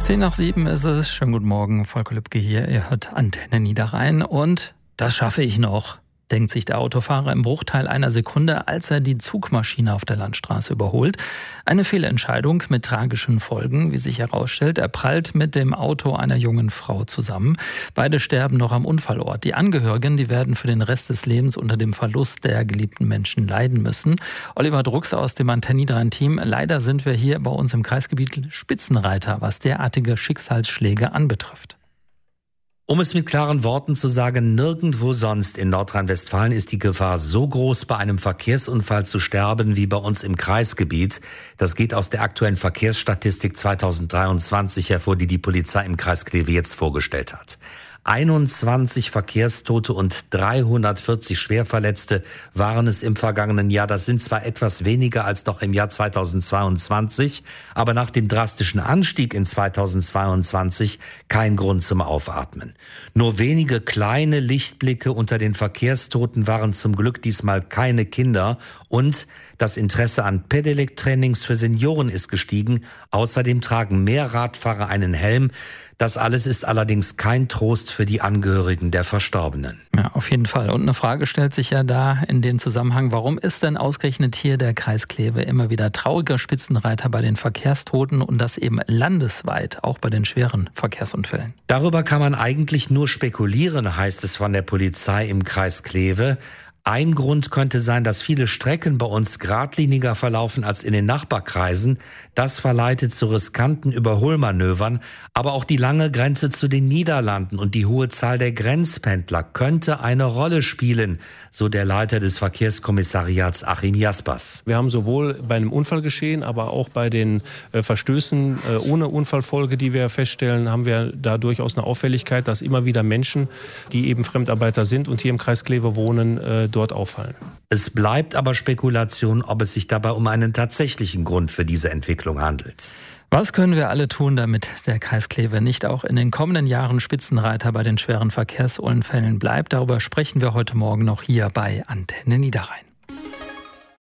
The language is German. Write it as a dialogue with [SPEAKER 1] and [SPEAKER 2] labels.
[SPEAKER 1] 10:07 ist es. Schönen guten Morgen, Volker Lübke hier. Ihr hört Antenne Niederrhein und das schaffe ich noch, denkt sich der Autofahrer im Bruchteil einer Sekunde, als er die Zugmaschine auf der Landstraße überholt. Eine Fehlentscheidung mit tragischen Folgen, wie sich herausstellt. Er prallt mit dem Auto einer jungen Frau zusammen. Beide sterben noch am Unfallort. Die Angehörigen, die werden für den Rest des Lebens unter dem Verlust der geliebten Menschen leiden müssen. Oliver Druckse aus dem Antenne Niederrhein-Team. Leider sind wir hier bei uns im Kreisgebiet Spitzenreiter, was derartige Schicksalsschläge anbetrifft.
[SPEAKER 2] Um es mit klaren Worten zu sagen, nirgendwo sonst in Nordrhein-Westfalen ist die Gefahr so groß, bei einem Verkehrsunfall zu sterben wie bei uns im Kreisgebiet. Das geht aus der aktuellen Verkehrsstatistik 2023 hervor, die die Polizei im Kreis Kleve jetzt vorgestellt hat. 21 Verkehrstote und 340 Schwerverletzte waren es im vergangenen Jahr. Das sind zwar etwas weniger als noch im Jahr 2022, aber nach dem drastischen Anstieg in 2022 kein Grund zum Aufatmen. Nur wenige kleine Lichtblicke unter den Verkehrstoten waren zum Glück diesmal keine Kinder und das Interesse an Pedelec-Trainings für Senioren ist gestiegen. Außerdem tragen mehr Radfahrer einen Helm. Das alles ist allerdings kein Trost für die Angehörigen der Verstorbenen.
[SPEAKER 1] Ja, auf jeden Fall. Und eine Frage stellt sich ja da in dem Zusammenhang, warum ist denn ausgerechnet hier der Kreis Kleve immer wieder trauriger Spitzenreiter bei den Verkehrstoten und das eben landesweit, auch bei den schweren Verkehrsunfällen?
[SPEAKER 2] Darüber kann man eigentlich nur spekulieren, heißt es von der Polizei im Kreis Kleve. Ein Grund könnte sein, dass viele Strecken bei uns geradliniger verlaufen als in den Nachbarkreisen. Das verleitet zu riskanten Überholmanövern. Aber auch die lange Grenze zu den Niederlanden und die hohe Zahl der Grenzpendler könnte eine Rolle spielen, so der Leiter des Verkehrskommissariats Achim Jaspers.
[SPEAKER 3] Wir haben sowohl bei einem Unfallgeschehen, aber auch bei den Verstößen ohne Unfallfolge, die wir feststellen, haben wir da durchaus eine Auffälligkeit, dass immer wieder Menschen, die eben Fremdarbeiter sind und hier im Kreis Kleve wohnen, dort auffallen.
[SPEAKER 2] Es bleibt aber Spekulation, ob es sich dabei um einen tatsächlichen Grund für diese Entwicklung handelt.
[SPEAKER 1] Was können wir alle tun, damit der Kreis Kleve nicht auch in den kommenden Jahren Spitzenreiter bei den schweren Verkehrsunfällen bleibt? Darüber sprechen wir heute Morgen noch hier bei Antenne Niederrhein.